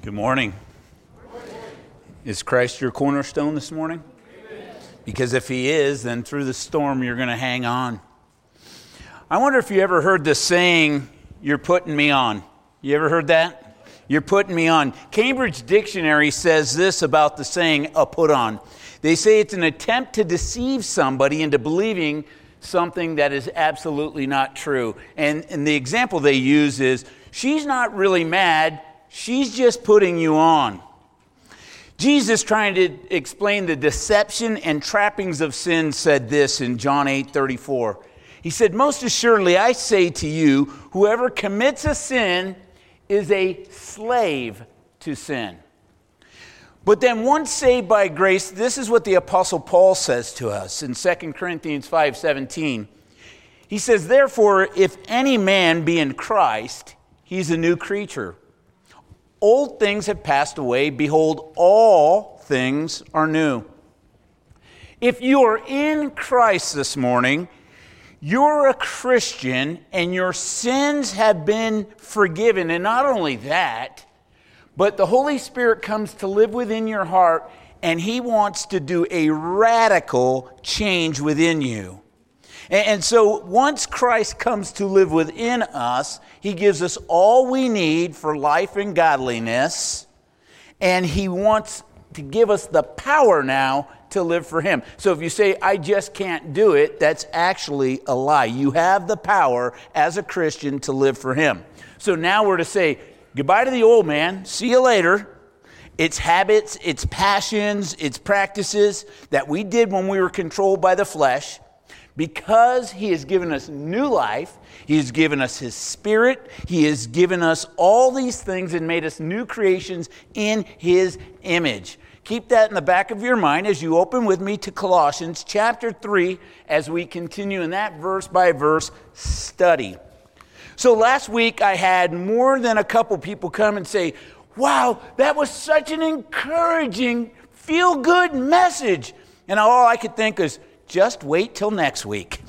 Good morning. Is Christ your cornerstone this morning? Amen. Because if he is, then through the storm you're going to hang on. I wonder if you ever heard the saying, "You're putting me on." You ever heard that? You're putting me on. Cambridge Dictionary says this about the saying, "a put on." They say it's an attempt to deceive somebody into believing something that is absolutely not true. And the example they use is, she's not really mad, she's just putting you on. Jesus, trying to explain the deception and trappings of sin, said this in John 8:34. He said, "Most assuredly I say to you, whoever commits a sin is a slave to sin." But then once saved by grace, this is what the Apostle Paul says to us in 2 Corinthians 5:17. He says, "Therefore, if any man be in Christ, he's a new creature. Old things have passed away. Behold, all things are new." If you are in Christ this morning, you're a Christian and your sins have been forgiven. And not only that, but the Holy Spirit comes to live within your heart, and he wants to do a radical change within you. And so once Christ comes to live within us, he gives us all we need for life and godliness, and he wants to give us the power now to live for him. So if you say, "I just can't do it," that's actually a lie. You have the power as a Christian to live for him. So now we're to say, goodbye to the old man, see you later. It's habits, it's passions, it's practices that we did when we were controlled by the flesh. Because he has given us new life, he has given us his spirit, he has given us all these things and made us new creations in his image. Keep that in the back of your mind as you open with me to Colossians chapter 3 as we continue in that verse by verse study. So last week I had more than a couple people come and say, "Wow, that was such an encouraging, feel-good message." And all I could think is, just wait till next week.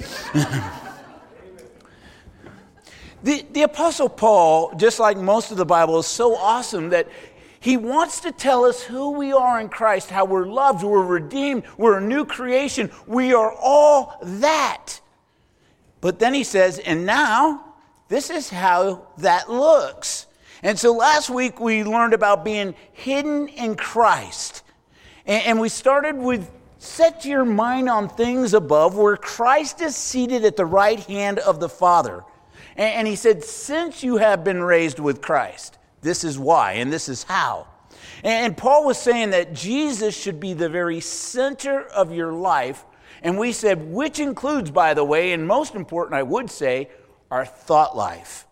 The Apostle Paul, just like most of the Bible, is so awesome that he wants to tell us who we are in Christ, how we're loved, we're redeemed, we're a new creation. We are all that. But then he says, and now, this is how that looks. And so last week we learned about being hidden in Christ. And we started with, set your mind on things above where Christ is seated at the right hand of the Father. And he said, since you have been raised with Christ, this is why and this is how. And Paul was saying that Jesus should be the very center of your life. And we said, which includes, by the way, and most important, I would say, our thought life.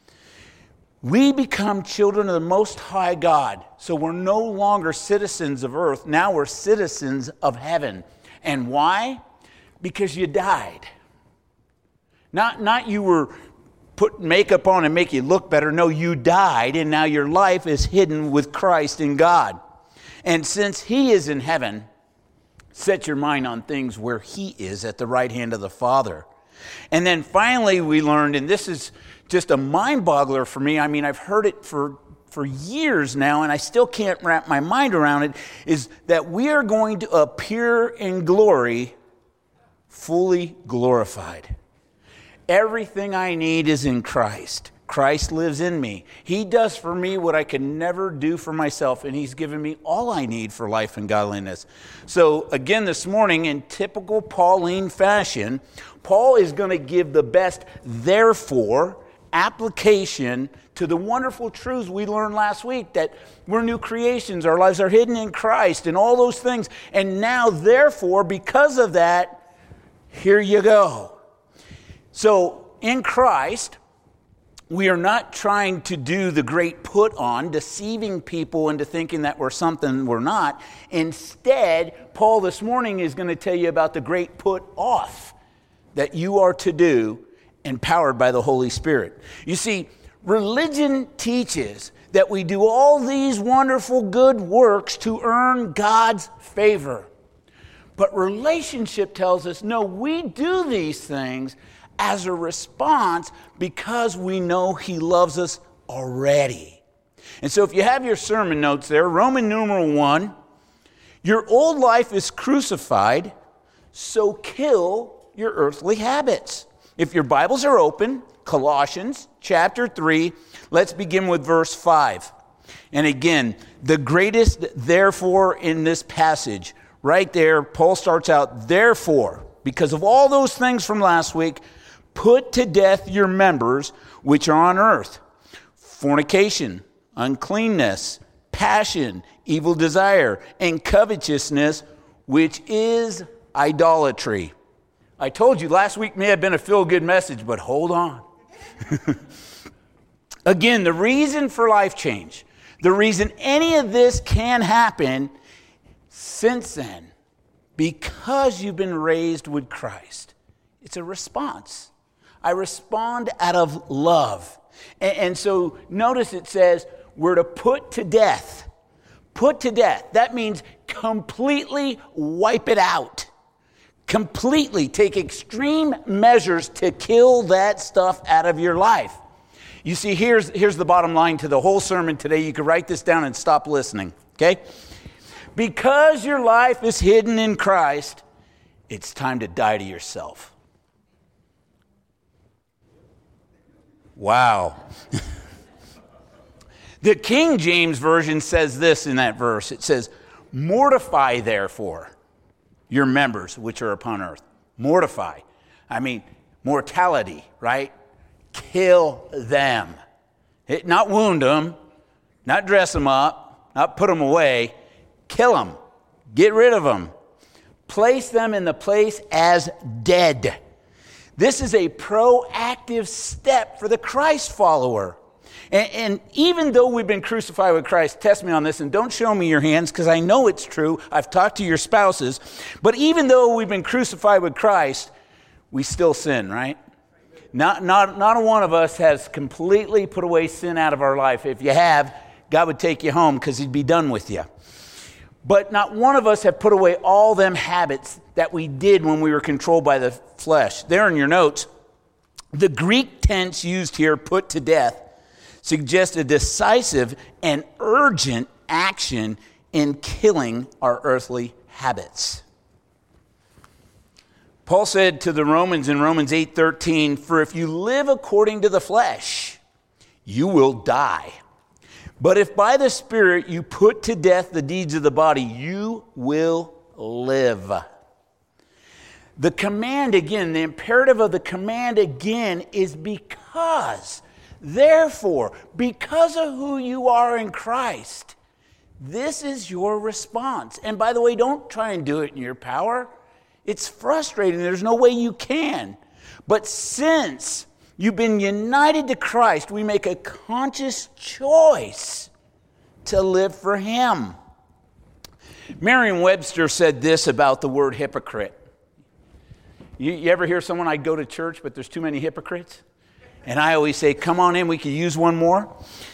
We become children of the Most High God. So we're no longer citizens of earth. Now we're citizens of heaven. And why? Because you died. Not you were put makeup on and make you look better. No, you died, and now your life is hidden with Christ in God. And since he is in heaven, set your mind on things where he is at the right hand of the Father. And then finally we learned, and this is just a mind-boggler for me. I mean, I've heard it for years now, and I still can't wrap my mind around it, is that we are going to appear in glory fully glorified. Everything I need is in Christ. Christ lives in me. He does for me what I could never do for myself, and he's given me all I need for life and godliness. So again, this morning, in typical Pauline fashion, Paul is going to give the best therefore application to the wonderful truths we learned last week, that we're new creations, our lives are hidden in Christ, and all those things. And now, therefore, because of that, here you go. So, in Christ, we are not trying to do the great put on, deceiving people into thinking that we're something we're not. Instead, Paul this morning is going to tell you about the great put off that you are to do, empowered by the Holy Spirit. You see, religion teaches that we do all these wonderful good works to earn God's favor. But relationship tells us, no, we do these things as a response because we know he loves us already. And so if you have your sermon notes there, Roman numeral 1, your old life is crucified, so kill your earthly habits. If your Bibles are open, Colossians chapter 3, let's begin with verse 5. And again, the greatest therefore in this passage, right there, Paul starts out, therefore, because of all those things from last week, put to death your members which are on earth. Fornication, uncleanness, passion, evil desire, and covetousness, which is idolatry. I told you last week may have been a feel-good message, but hold on. Again, the reason for life change, the reason any of this can happen since then, because you've been raised with Christ, it's a response. I respond out of love. And so notice it says we're to put to death. Put to death. That means completely wipe it out. Completely take extreme measures to kill that stuff out of your life. You see, here's the bottom line to the whole sermon today. You could write this down and stop listening, okay? Because your life is hidden in Christ, it's time to die to yourself. Wow. The King James Version says this in that verse. It says, mortify therefore your members which are upon earth. Mortify. I mean, mortality, right? Kill them. Not wound them, not dress them up, not put them away. Kill them. Get rid of them. Place them in the place as dead. This is a proactive step for the Christ follower. And even though we've been crucified with Christ, test me on this and don't show me your hands because I know it's true. I've talked to your spouses. But even though we've been crucified with Christ, we still sin, right? Not a one of us has completely put away sin out of our life. If you have, God would take you home because he'd be done with you. But not one of us have put away all them habits that we did when we were controlled by the flesh. There in your notes, the Greek tense used here, put to death, suggests a decisive and urgent action in killing our earthly habits. Paul said to the Romans in Romans 8:13, for if you live according to the flesh, you will die. But if by the Spirit you put to death the deeds of the body, you will live. The command again, the imperative of the command again is because. Therefore, because of who you are in Christ, this is your response. And by the way, don't try and do it in your power. It's frustrating. There's no way you can. But since you've been united to Christ, we make a conscious choice to live for him. Merriam-Webster said this about the word hypocrite. You ever hear someone, I go to church, but there's too many hypocrites? And I always say, come on in, we could use one more.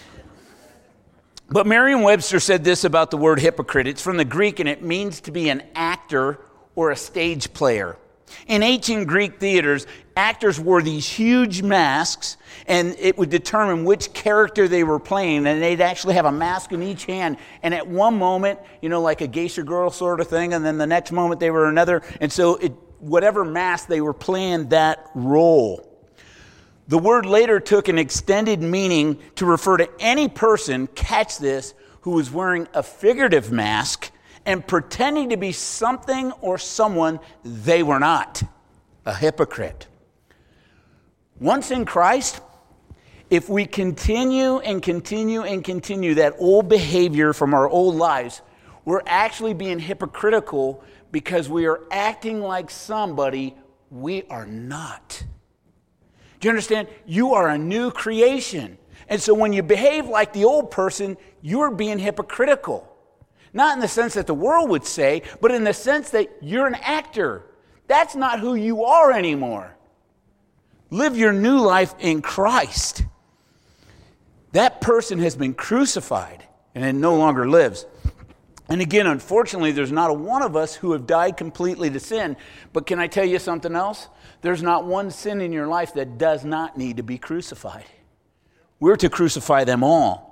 But Merriam-Webster said this about the word hypocrite. It's from the Greek, and it means to be an actor or a stage player. In ancient Greek theaters, actors wore these huge masks, and it would determine which character they were playing, and they'd actually have a mask in each hand. And at one moment, like a geisha girl sort of thing, and then the next moment they were another. And so whatever mask they were playing that role. The word later took an extended meaning to refer to any person, catch this, who was wearing a figurative mask and pretending to be something or someone they were not, a hypocrite. Once in Christ, if we continue and continue and continue that old behavior from our old lives, we're actually being hypocritical because we are acting like somebody we are not. Do you understand? You are a new creation. And so when you behave like the old person, you're being hypocritical. Not in the sense that the world would say, but in the sense that you're an actor. That's not who you are anymore. Live your new life in Christ. That person has been crucified and it no longer lives. And again, unfortunately, there's not a one of us who have died completely to sin. But can I tell you something else? There's not one sin in your life that does not need to be crucified. We're to crucify them all.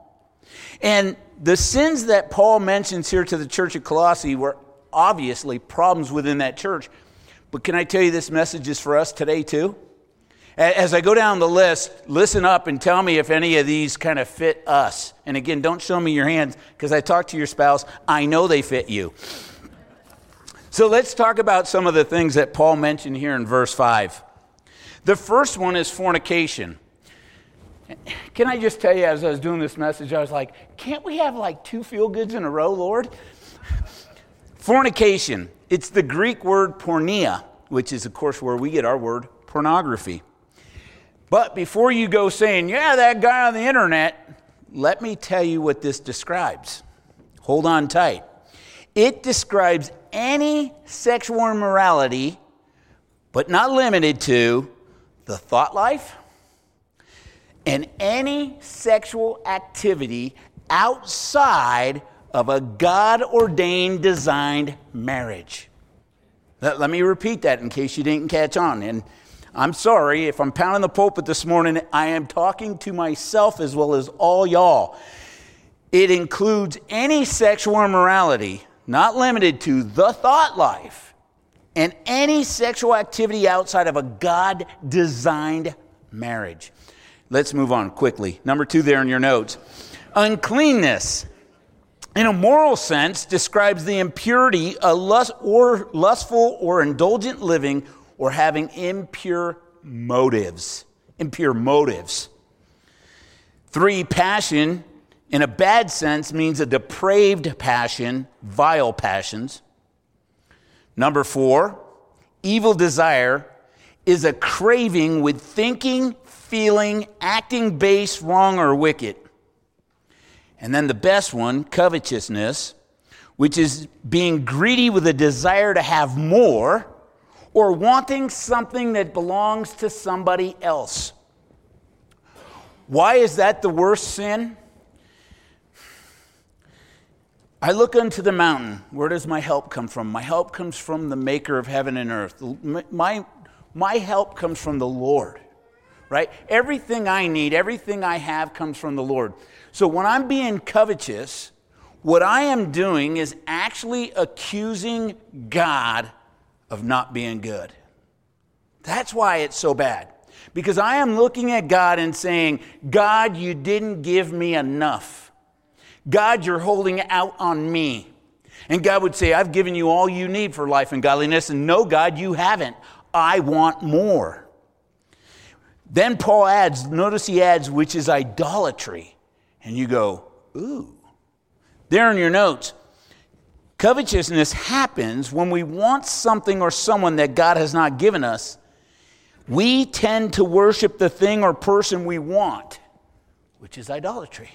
And the sins that Paul mentions here to the church of Colossae were obviously problems within that church. But can I tell you, this message is for us today too? As I go down the list, listen up and tell me if any of these kind of fit us. And again, don't show me your hands, because I talked to your spouse. I know they fit you. So let's talk about some of the things that Paul mentioned here in verse 5. The first one is fornication. Can I just tell you, as I was doing this message, I was like, can't we have like 2 feel-goods in a row, Lord? Fornication. It's the Greek word porneia, which is, of course, where we get our word pornography. But before you go saying, yeah, that guy on the internet, let me tell you what this describes. Hold on tight. It describes any sexual immorality, but not limited to the thought life and any sexual activity outside of a God-ordained, designed marriage. Let me repeat that in case you didn't catch on. And I'm sorry if I'm pounding the pulpit this morning. I am talking to myself as well as all y'all. It includes any sexual immorality, not limited to the thought life, and any sexual activity outside of a God-designed marriage. Let's move on quickly. Number 2 there in your notes. Uncleanness, in a moral sense, describes the impurity of lustful or indulgent living, or having impure motives. 3, passion, in a bad sense, means a depraved passion, vile passions. Number 4, evil desire is a craving with thinking, feeling, acting base, wrong, or wicked. And then the best one, covetousness, which is being greedy with a desire to have more, or wanting something that belongs to somebody else. Why is that the worst sin? I look unto the mountain. Where does my help come from? My help comes from the maker of heaven and earth. My help comes from the Lord, right? Everything I need, everything I have comes from the Lord. So when I'm being covetous, what I am doing is actually accusing God of not being good. That's why it's so bad. Because I am looking at God and saying, God, you didn't give me enough. God, you're holding out on me. And God would say, I've given you all you need for life and godliness. And no, God, you haven't. I want more. Then Paul adds, notice he adds, which is idolatry. And you go, ooh. There in your notes, covetousness happens when we want something or someone that God has not given us. We tend to worship the thing or person we want, which is idolatry.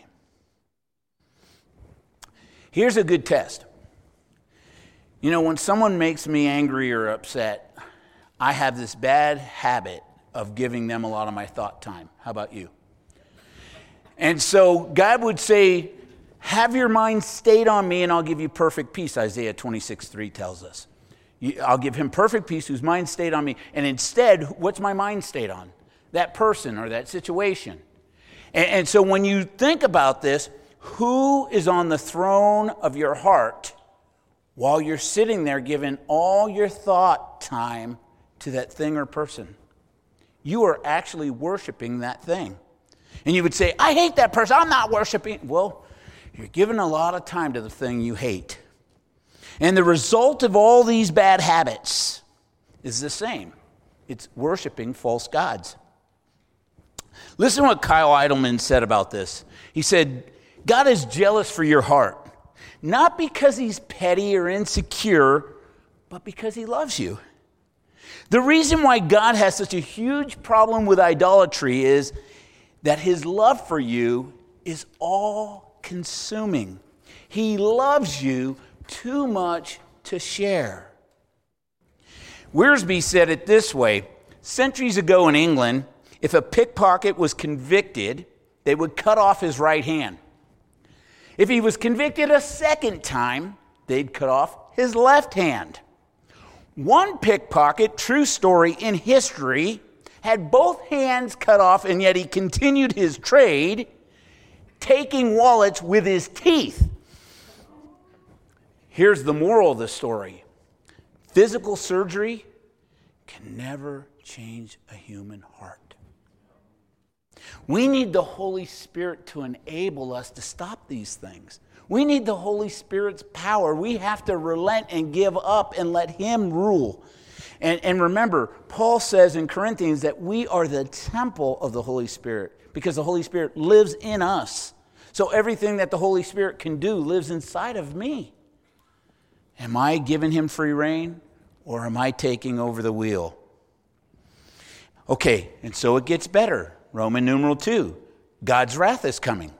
Here's a good test. You know, when someone makes me angry or upset, I have this bad habit of giving them a lot of my thought time. How about you? And so God would say, have your mind stayed on me and I'll give you perfect peace. Isaiah 26:3 tells us. I'll give him perfect peace whose mind stayed on me. And instead, what's my mind stayed on? That person or that situation. And so when you think about this, who is on the throne of your heart while you're sitting there giving all your thought time to that thing or person? You are actually worshiping that thing. And you would say, I hate that person. I'm not worshiping. Well, you're giving a lot of time to the thing you hate. And the result of all these bad habits is the same. It's worshiping false gods. Listen to what Kyle Idleman said about this. He said, God is jealous for your heart, not because he's petty or insecure, but because he loves you. The reason why God has such a huge problem with idolatry is that his love for you is all-consuming. He loves you too much to share. Wiersbe said it this way. Centuries ago in England, if a pickpocket was convicted, they would cut off his right hand. If he was convicted a second time, they'd cut off his left hand. One pickpocket, true story in history, had both hands cut off, and yet he continued his trade. taking wallets with his teeth. Here's the moral of the story. Physical surgery can never change a human heart. We need the Holy Spirit to enable us to stop these things. We need the Holy Spirit's power. We have to relent and give up and let him rule. And remember, Paul says in Corinthians that we are the temple of the Holy Spirit because the Holy Spirit lives in us. So everything that the Holy Spirit can do lives inside of me. Am I giving him free rein or am I taking over the wheel? Okay, and so it gets better. Roman numeral 2, God's wrath is coming.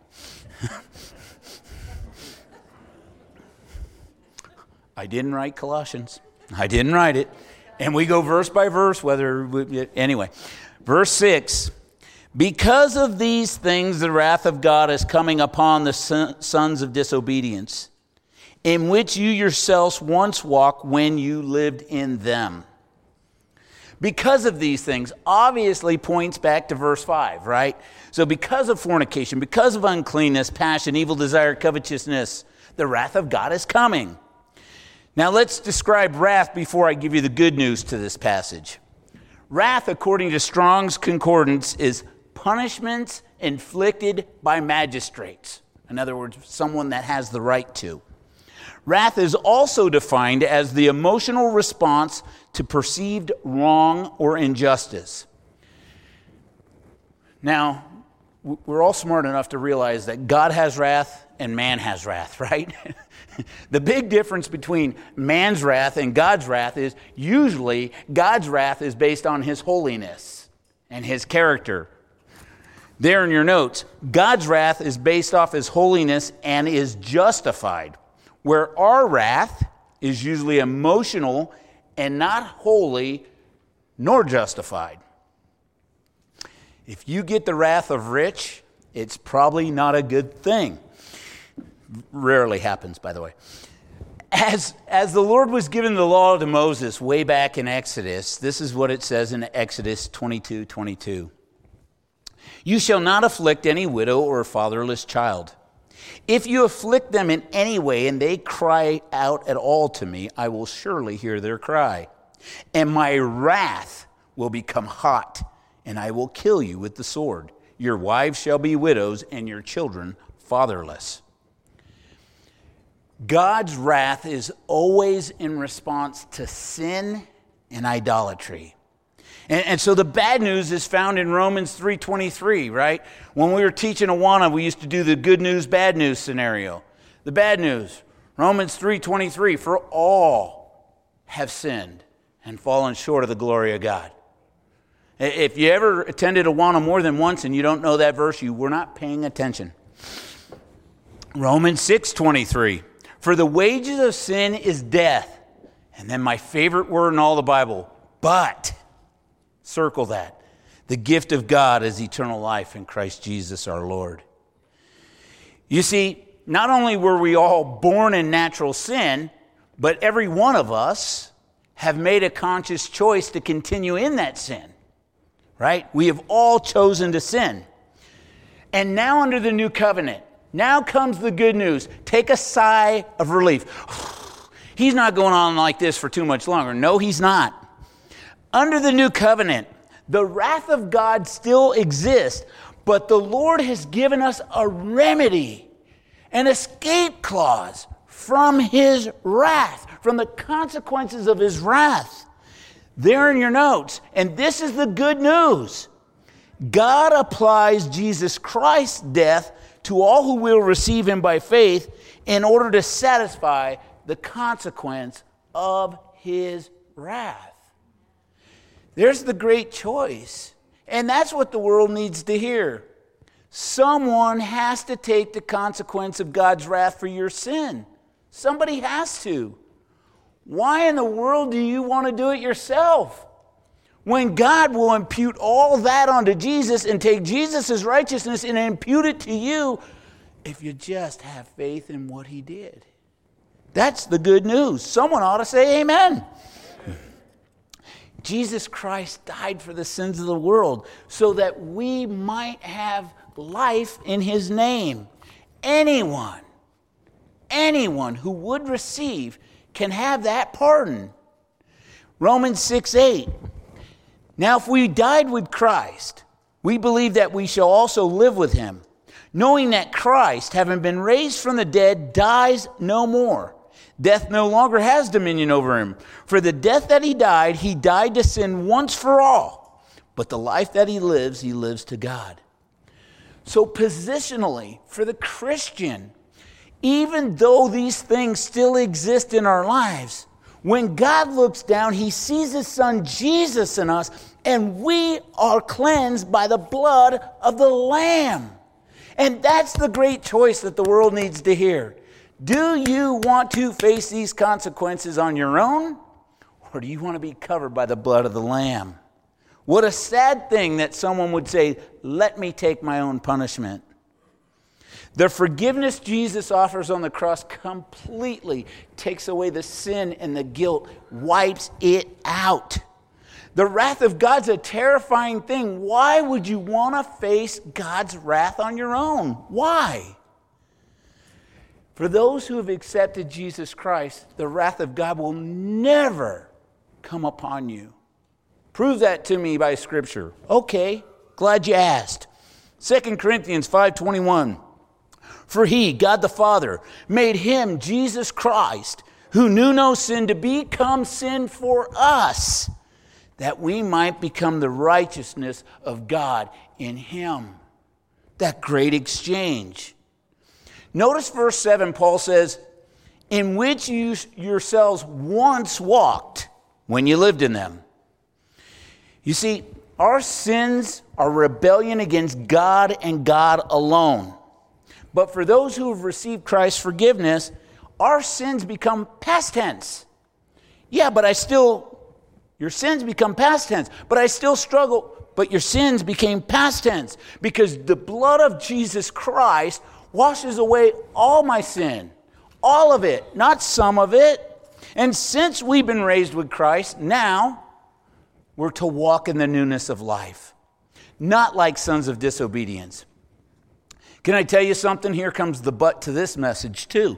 I didn't write Colossians. I didn't write it. And we go verse by verse, anyway. Verse 6, because of these things the wrath of God is coming upon the sons of disobedience, in which you yourselves once walked when you lived in them. Because of these things obviously points back to verse 5, right? So because of fornication, because of uncleanness, passion, evil desire, covetousness, the wrath of God is coming. Now let's describe wrath before I give you the good news to this passage. Wrath, according to Strong's Concordance, is punishments inflicted by magistrates. In other words, someone that has the right to. Wrath is also defined as the emotional response to perceived wrong or injustice. Now, we're all smart enough to realize that God has wrath and man has wrath, right? The big difference between man's wrath and God's wrath is usually God's wrath is based on his holiness and his character. There in your notes, God's wrath is based off his holiness and is justified, where our wrath is usually emotional and not holy nor justified. If you get the wrath of rich, it's probably not a good thing. Rarely happens, by the way. As the Lord was giving the law to Moses way back in Exodus, this is what it says in Exodus 22:22. You shall not afflict any widow or fatherless child. If you afflict them in any way and they cry out at all to me, I will surely hear their cry. And my wrath will become hot, and I will kill you with the sword. Your wives shall be widows, and your children fatherless. God's wrath is always in response to sin and idolatry. And so the bad news is found in Romans 3:23, right? When we were teaching Awana, we used to do the good news, bad news scenario. The bad news, Romans 3:23, for all have sinned and fallen short of the glory of God. If you ever attended Awana more than once and you don't know that verse, you were not paying attention. Romans 6:23, for the wages of sin is death. And then my favorite word in all the Bible, but, circle that. The gift of God is eternal life in Christ Jesus our Lord. You see, not only were we all born in natural sin, but every one of us have made a conscious choice to continue in that sin. Right? We have all chosen to sin. And now under the new covenant, now comes the good news. Take a sigh of relief. He's not going on like this for too much longer. No, he's not. Under the new covenant, the wrath of God still exists, but the Lord has given us a remedy, an escape clause from his wrath, from the consequences of his wrath. There in your notes. And this is the good news. God applies Jesus Christ's death to all who will receive him by faith in order to satisfy the consequence of his wrath. There's the great choice. And that's what the world needs to hear. Someone has to take the consequence of God's wrath for your sin. Somebody has to. Why in the world do you want to do it yourself? When God will impute all that onto Jesus and take Jesus' righteousness and impute it to you if you just have faith in what he did. That's the good news. Someone ought to say amen. Jesus Christ died for the sins of the world so that we might have life in his name. Anyone who would receive can have that pardon. Romans 6:8. Now if we died with Christ, we believe that we shall also live with him, knowing that Christ, having been raised from the dead, dies no more. Death no longer has dominion over him. For the death that he died to sin once for all. But the life that he lives to God. So positionally, for the Christian, even though these things still exist in our lives, when God looks down, he sees his son Jesus in us, and we are cleansed by the blood of the Lamb. And that's the great choice that the world needs to hear. Do you want to face these consequences on your own, or do you want to be covered by the blood of the Lamb? What a sad thing that someone would say, let me take my own punishment. The forgiveness Jesus offers on the cross completely takes away the sin and the guilt, wipes it out. The wrath of God's a terrifying thing. Why would you want to face God's wrath on your own? Why? For those who have accepted Jesus Christ, the wrath of God will never come upon you. Prove that to me by Scripture. Okay, glad you asked. 2 Corinthians 5:21. For he, God the Father, made him, Jesus Christ, who knew no sin, to become sin for us, that we might become the righteousness of God in him. That great exchange. Notice verse 7, Paul says, in which you yourselves once walked when you lived in them. You see, our sins are rebellion against God and God alone. But for those who have received Christ's forgiveness, our sins become past tense. Yeah, but your sins become past tense. But I still struggle. But your sins became past tense because the blood of Jesus Christ washes away all my sin. All of it, not some of it. And since we've been raised with Christ, now we're to walk in the newness of life. Not like sons of disobedience. Can I tell you something? Here comes the but to this message too.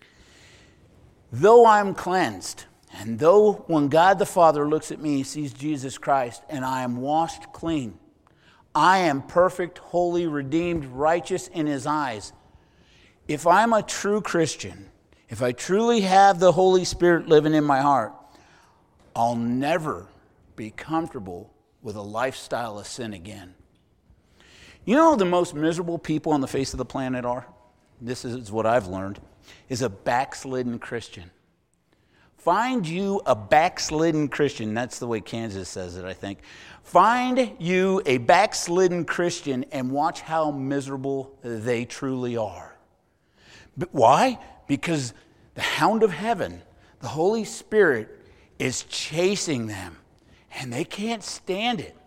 Though I'm cleansed, and though when God the Father looks at me, he sees Jesus Christ, and I am washed clean, I am perfect, holy, redeemed, righteous in his eyes. If I'm a true Christian, if I truly have the Holy Spirit living in my heart, I'll never be comfortable with a lifestyle of sin again. You know who the most miserable people on the face of the planet are? This is what I've learned, is a backslidden Christian. Find you a backslidden Christian. That's the way Kansas says it, I think. Find you a backslidden Christian and watch how miserable they truly are. But why? Because the hound of heaven, the Holy Spirit, is chasing them, and they can't stand it.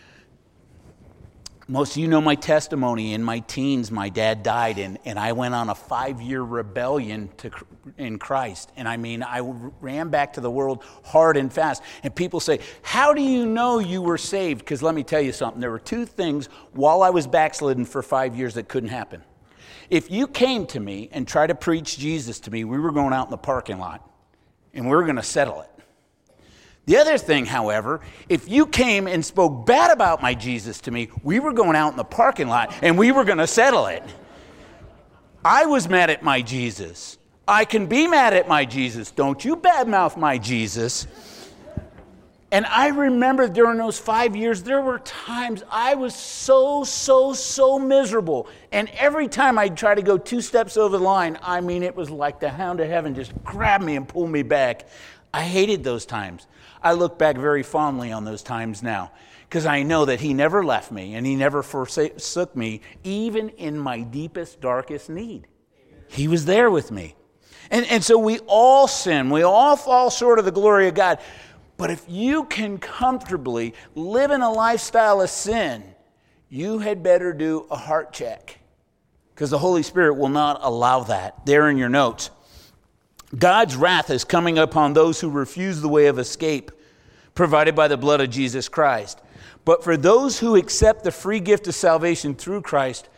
Most of you know my testimony. In my teens, my dad died, and I went on a 5-year rebellion in Christ. And I ran back to the world hard and fast. And people say, how do you know you were saved? Because let me tell you something. There were 2 things while I was backslidden for 5 years that couldn't happen. If you came to me and tried to preach Jesus to me, we were going out in the parking lot, and we were going to settle it. The other thing, however, if you came and spoke bad about my Jesus to me, we were going out in the parking lot and we were going to settle it. I was mad at my Jesus. I can be mad at my Jesus. Don't you badmouth my Jesus. And I remember during those 5 years, there were times I was so miserable. And every time I'd try to go 2 steps over the line, it was like the hound of heaven just grabbed me and pulled me back. I hated those times. I look back very fondly on those times now because I know that he never left me and he never forsook me, even in my deepest, darkest need. He was there with me. And so we all sin. We all fall short of the glory of God. But if you can comfortably live in a lifestyle of sin, you had better do a heart check because the Holy Spirit will not allow that. There in your notes. God's wrath is coming upon those who refuse the way of escape provided by the blood of Jesus Christ. But for those who accept the free gift of salvation through Christ,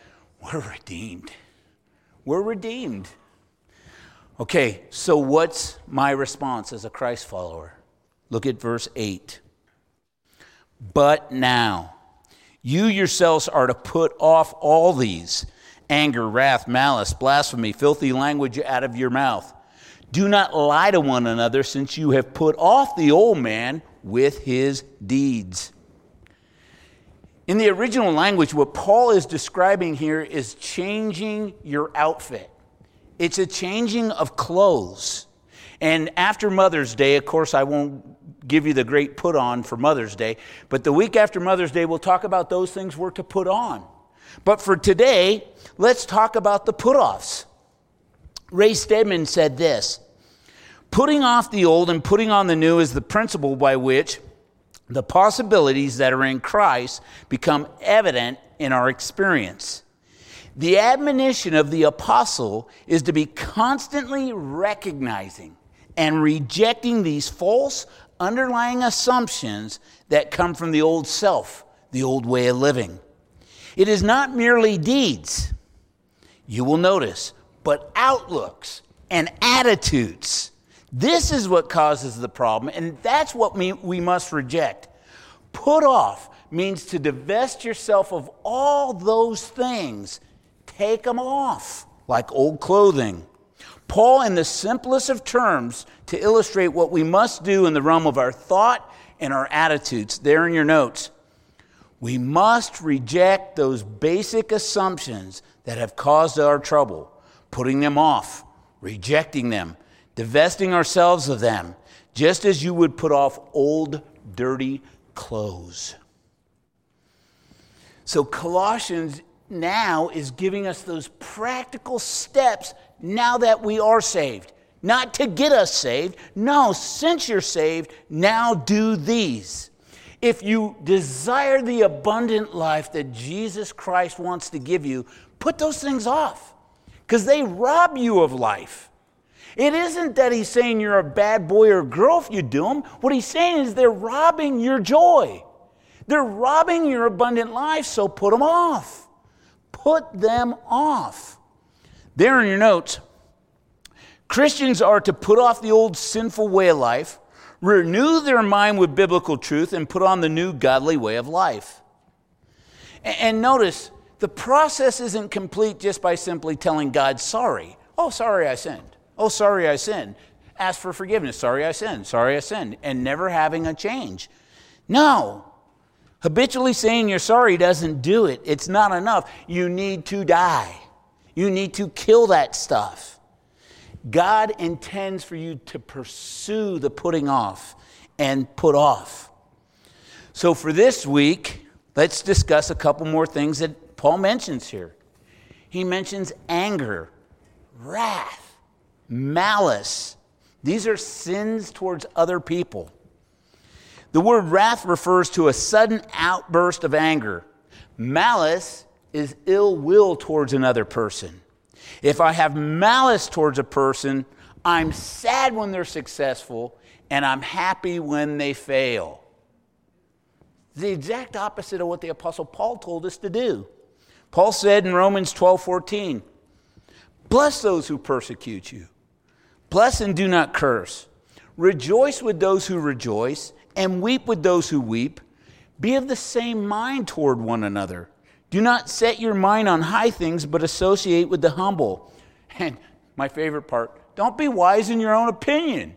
We're redeemed. We're redeemed. Okay, so what's my response as a Christ follower? Look at verse 8. But now, you yourselves are to put off all these: anger, wrath, malice, blasphemy, filthy language out of your mouth. Do not lie to one another, since you have put off the old man with his deeds. In the original language, what Paul is describing here is changing your outfit. It's a changing of clothes. And after Mother's Day, of course, I won't give you the great put on for Mother's Day, but the week after Mother's Day, we'll talk about those things we're to put on. But for today, let's talk about the put-offs. Ray Stedman said this: putting off the old and putting on the new is the principle by which the possibilities that are in Christ become evident in our experience. The admonition of the apostle is to be constantly recognizing and rejecting these false underlying assumptions that come from the old self, the old way of living. It is not merely deeds, you will notice, but outlooks and attitudes. This is what causes the problem, and that's what we must reject. Put off means to divest yourself of all those things. Take them off, like old clothing. Paul, in the simplest of terms, to illustrate what we must do in the realm of our thought and our attitudes, there in your notes, we must reject those basic assumptions that have caused our trouble, putting them off, rejecting them, divesting ourselves of them, just as you would put off old, dirty clothes. So Colossians now is giving us those practical steps now that we are saved. Not to get us saved. No, since you're saved, now do these. If you desire the abundant life that Jesus Christ wants to give you, put those things off, because they rob you of life. It isn't that he's saying you're a bad boy or girl if you do them. What he's saying is they're robbing your joy. They're robbing your abundant life, so put them off. Put them off. There in your notes, Christians are to put off the old sinful way of life, renew their mind with biblical truth, and put on the new godly way of life. And notice, the process isn't complete just by simply telling God, sorry. Oh, sorry, I sinned. Oh, sorry, I sinned. Ask for forgiveness. Sorry, I sinned. Sorry, I sinned. And never having a change. No. Habitually saying you're sorry doesn't do it. It's not enough. You need to die. You need to kill that stuff. God intends for you to pursue the putting off and put off. So for this week, let's discuss a couple more things that Paul mentions here. He mentions anger, wrath, malice. These are sins towards other people. The word wrath refers to a sudden outburst of anger. Malice is ill will towards another person. If I have malice towards a person, I'm sad when they're successful and I'm happy when they fail. The exact opposite of what the Apostle Paul told us to do. Paul said in Romans 12:14, bless those who persecute you. Bless and do not curse. Rejoice with those who rejoice, and weep with those who weep. Be of the same mind toward one another. Do not set your mind on high things, but associate with the humble. And my favorite part, don't be wise in your own opinion.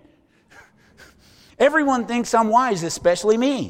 Everyone thinks I'm wise, especially me.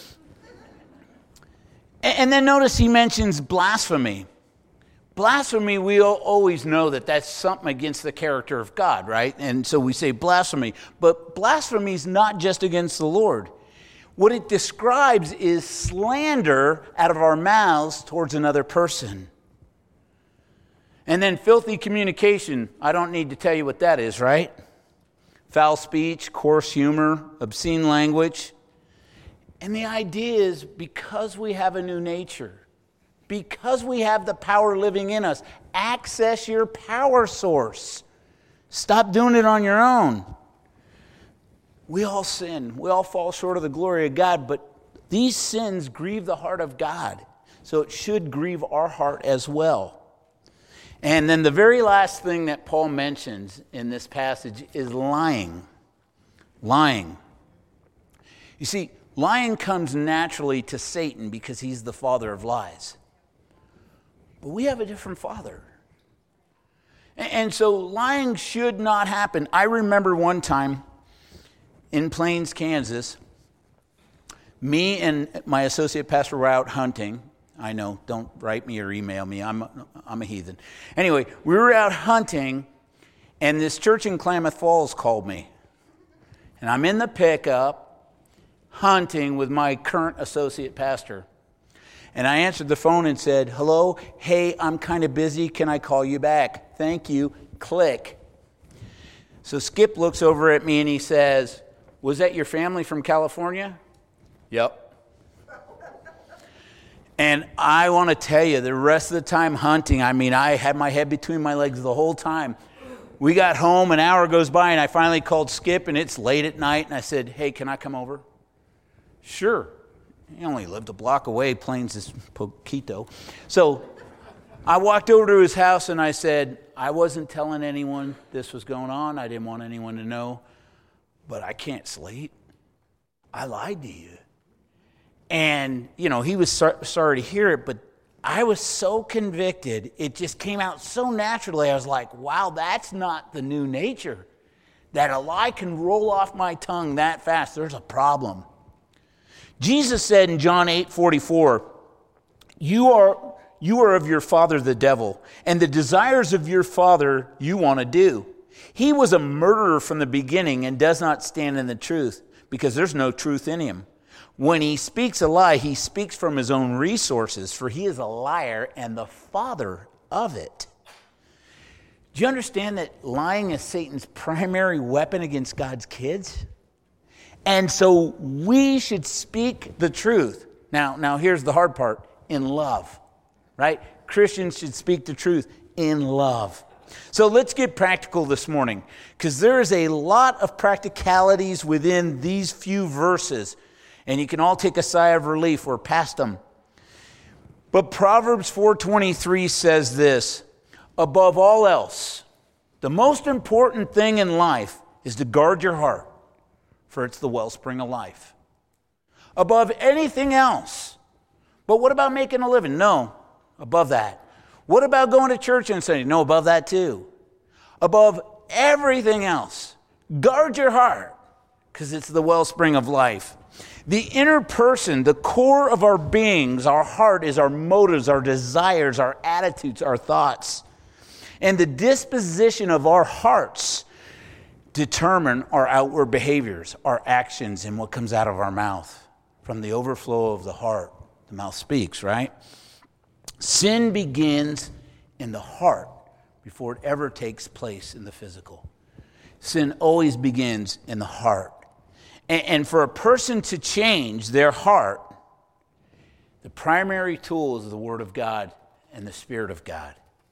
And then notice he mentions blasphemy. Blasphemy, we always know that that's something against the character of God, right? And so we say blasphemy. But blasphemy is not just against the Lord. What it describes is slander out of our mouths towards another person. And then filthy communication, I don't need to tell you what that is, right? Foul speech, coarse humor, obscene language. And the idea is because we have a new nature, because we have the power living in us, access your power source. Stop doing it on your own. We all sin. We all fall short of the glory of God, but these sins grieve the heart of God. So it should grieve our heart as well. And then the very last thing that Paul mentions in this passage is lying. Lying. You see, lying comes naturally to Satan because he's the father of lies. But we have a different father. And so lying should not happen. I remember one time in Plains, Kansas, me and my associate pastor were out hunting. I know, don't write me or email me. I'm a heathen. Anyway, we were out hunting, and this church in Klamath Falls called me. And I'm in the pickup hunting with my current associate pastor. And I answered the phone and said, "Hello, hey, I'm kind of busy. Can I call you back? Thank you." Click. So Skip looks over at me and he says, "Was that your family from California?" "Yep." And I want to tell you, the rest of the time hunting, I had my head between my legs the whole time. We got home, an hour goes by, and I finally called Skip, and it's late at night, and I said, "Hey, can I come over?" "Sure." He only lived a block away. Plains is Poquito. So I walked over to his house, and I said, "I wasn't telling anyone this was going on. I didn't want anyone to know, but I can't sleep. I lied to you." And, he was sorry to hear it, but I was so convicted. It just came out so naturally. I was like, wow, that's not the new nature. That a lie can roll off my tongue that fast. There's a problem. Jesus said in John 8:44, you are of your father the devil, and the desires of your father you want to do. He was a murderer from the beginning and does not stand in the truth, because there's no truth in him. When he speaks a lie, he speaks from his own resources, for he is a liar and the father of it. Do you understand that lying is Satan's primary weapon against God's kids? And so we should speak the truth. Now here's the hard part, in love, right? Christians should speak the truth in love. So let's get practical this morning, because there is a lot of practicalities within these few verses. And you can all take a sigh of relief. We're past them. But Proverbs 4:23 says this, above all else, the most important thing in life is to guard your heart, for it's the wellspring of life. Above anything else. But what about making a living? No, above that. What about going to church on Sunday? No, above that too. Above everything else, guard your heart, because it's the wellspring of life. The inner person, the core of our beings, our heart, is our motives, our desires, our attitudes, our thoughts. And the disposition of our hearts determine our outward behaviors, our actions, and what comes out of our mouth. From the overflow of the heart, the mouth speaks, right? Sin begins in the heart before it ever takes place in the physical. Sin always begins in the heart. And for a person to change their heart, the primary tool is the Word of God and the Spirit of God.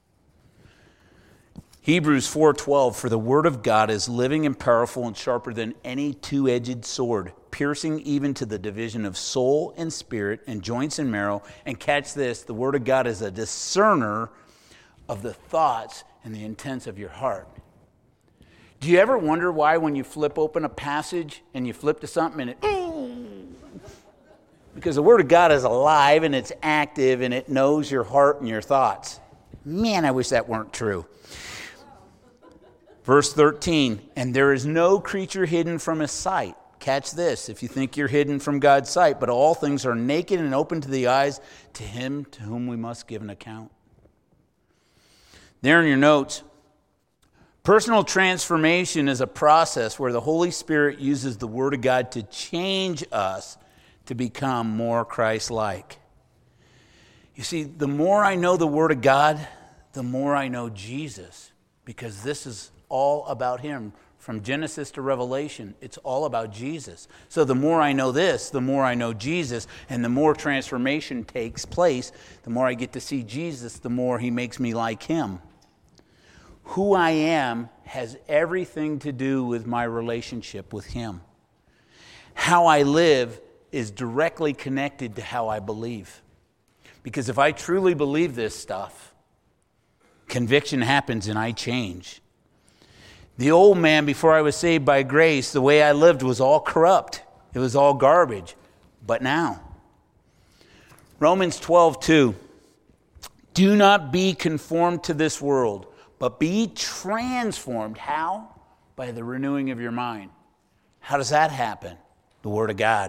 Hebrews 4:12, for the Word of God is living and powerful and sharper than any two-edged sword, piercing even to the division of soul and spirit and joints and marrow. And catch this, the Word of God is a discerner of the thoughts and the intents of your heart. Do you ever wonder why when you flip open a passage and you flip to something and it... Because the Word of God is alive and it's active and it knows your heart and your thoughts. Man, I wish that weren't true. Verse 13, and there is no creature hidden from his sight. Catch this, if you think you're hidden from God's sight, but all things are naked and open to the eyes to him to whom we must give an account. There in your notes, personal transformation is a process where the Holy Spirit uses the Word of God to change us to become more Christ-like. You see, the more I know the Word of God, the more I know Jesus, because this is all about him. From Genesis to Revelation, it's all about Jesus. So the more I know this, the more I know Jesus, and the more transformation takes place, the more I get to see Jesus, the more he makes me like him. Who I am has everything to do with my relationship with him. How I live is directly connected to how I believe. Because if I truly believe this stuff, Conviction happens and I change. The old man, before I was saved by grace, the way I lived was all corrupt. It was all garbage. But now, Romans 12:2, do not be conformed to this world, but be transformed. How? By the renewing of your mind. How does that happen? The Word of God.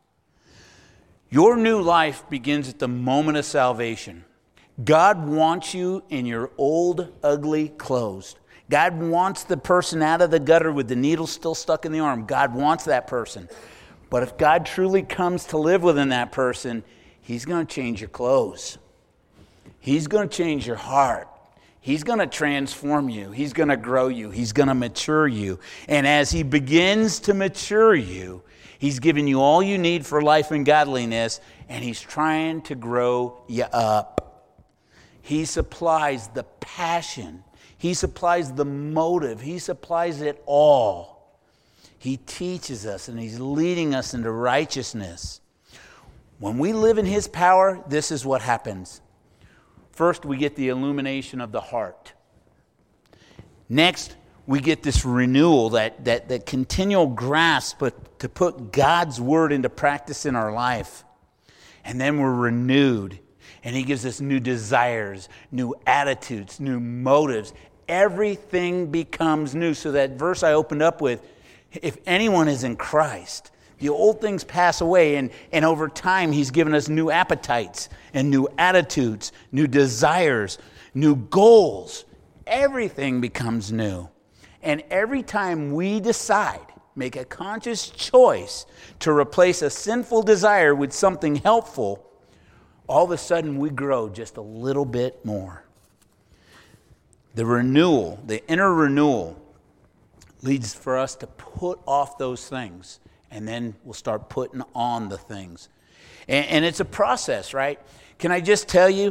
Your new life begins at the moment of salvation. God wants you in your old, ugly clothes. God wants the person out of the gutter with the needle still stuck in the arm. God wants that person. But if God truly comes to live within that person, He's going to change your clothes. He's going to change your heart. He's going to transform you. He's going to grow you. He's going to mature you. And as He begins to mature you, He's giving you all you need for life and godliness, and He's trying to grow you up. He supplies the passion. He supplies the motive. He supplies it all. He teaches us and He's leading us into righteousness. When we live in His power, this is what happens. First, we get the illumination of the heart. Next, we get this renewal, that continual grasp to put God's word into practice in our life. And then we're renewed. And He gives us new desires, new attitudes, new motives. Everything becomes new. So that verse I opened up with, if anyone is in Christ, the old things pass away. And over time, He's given us new appetites and new attitudes, new desires, new goals. Everything becomes new. And every time we decide, make a conscious choice to replace a sinful desire with something helpful, all of a sudden we grow just a little bit more. The renewal, the inner renewal, leads for us to put off those things, and then we'll start putting on the things. And it's a process, right? Can I just tell you,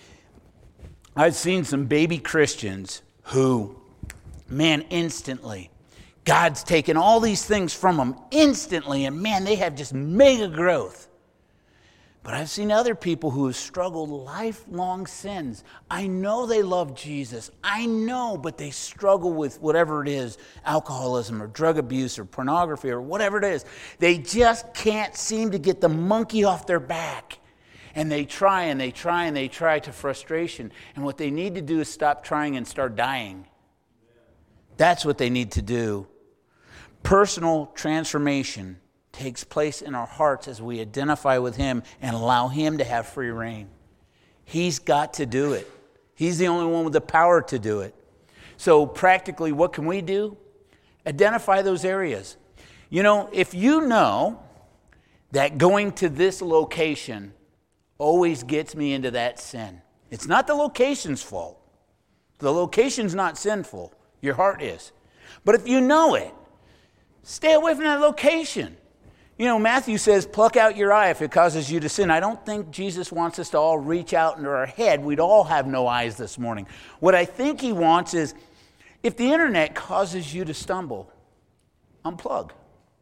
I've seen some baby Christians who, man, instantly, God's taken all these things from them instantly, and man, they have just mega growth. But I've seen other people who have struggled lifelong sins. I know they love Jesus. I know, but they struggle with whatever it is, alcoholism or drug abuse or pornography or whatever it is. They just can't seem to get the monkey off their back. And they try and they try and they try to frustration. And what they need to do is stop trying and start dying. That's what they need to do. Personal transformation takes place in our hearts as we identify with Him and allow Him to have free reign. He's got to do it. He's the only one with the power to do it. So practically, what can we do? Identify those areas. You know, if you know that going to this location always gets me into that sin, it's not the location's fault. The location's not sinful. Your heart is. But if you know it, stay away from that location. You know, Matthew says, pluck out your eye if it causes you to sin. I don't think Jesus wants us to all reach out into our head. We'd all have no eyes this morning. What I think He wants is, if the internet causes you to stumble, unplug.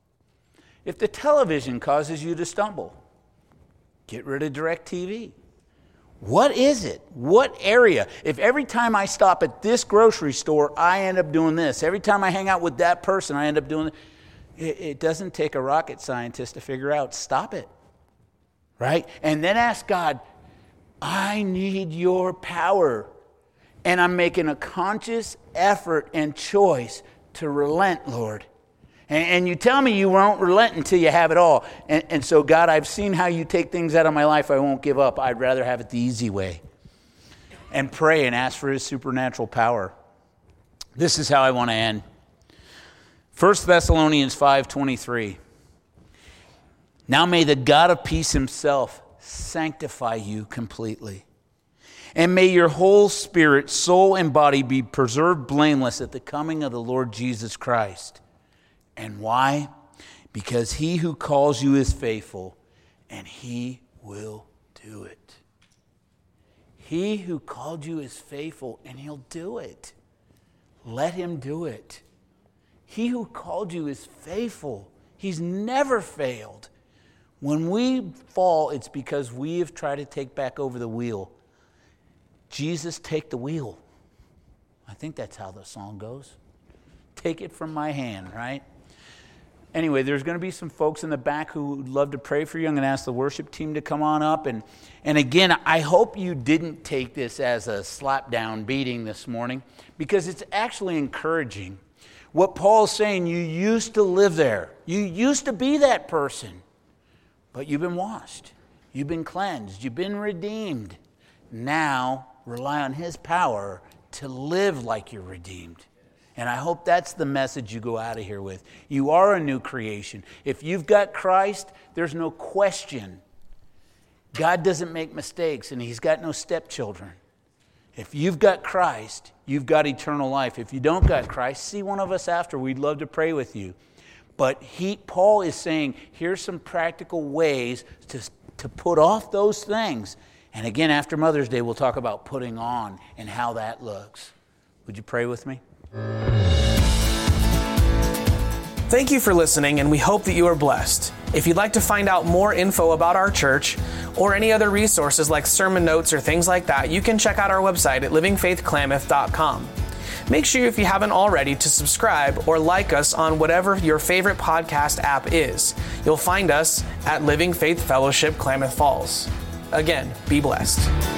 If the television causes you to stumble, get rid of DirecTV. What is it? What area? If every time I stop at this grocery store, I end up doing this. Every time I hang out with that person, I end up doing this. It doesn't take a rocket scientist to figure out, stop it, right? And then ask God, I need your power. And I'm making a conscious effort and choice to relent, Lord. And you tell me you won't relent until you have it all. And so, God, I've seen how you take things out of my life. I won't give up. I'd rather have it the easy way. And pray and ask for His supernatural power. This is how I want to end. 1 Thessalonians 5:23. Now may the God of peace Himself sanctify you completely. And may your whole spirit, soul, and body be preserved blameless at the coming of the Lord Jesus Christ. And why? Because He who calls you is faithful, and He will do it. He who called you is faithful, and He'll do it. Let Him do it. He who called you is faithful. He's never failed. When we fall, it's because we have tried to take back over the wheel. Jesus, take the wheel. I think that's how the song goes. Take it from my hand, right? Anyway, there's going to be some folks in the back who would love to pray for you. I'm going to ask the worship team to come on up. And again, I hope you didn't take this as a slap down beating this morning, because it's actually encouraging. What Paul's saying, you used to live there. You used to be that person. But you've been washed. You've been cleansed. You've been redeemed. Now, rely on his power to live like you're redeemed. And I hope that's the message you go out of here with. You are a new creation. If you've got Christ, there's no question. God doesn't make mistakes, and he's got no stepchildren. If you've got Christ, you've got eternal life. If you don't got Christ, see one of us after. We'd love to pray with you. But Paul is saying, here's some practical ways to put off those things. And again, after Mother's Day, we'll talk about putting on and how that looks. Would you pray with me? Thank you for listening, and we hope that you are blessed. If you'd like to find out more info about our church or any other resources like sermon notes or things like that, you can check out our website at livingfaithklamath.com. Make sure, if you haven't already, to subscribe or like us on whatever your favorite podcast app is. You'll find us at Living Faith Fellowship Klamath Falls. Again, be blessed.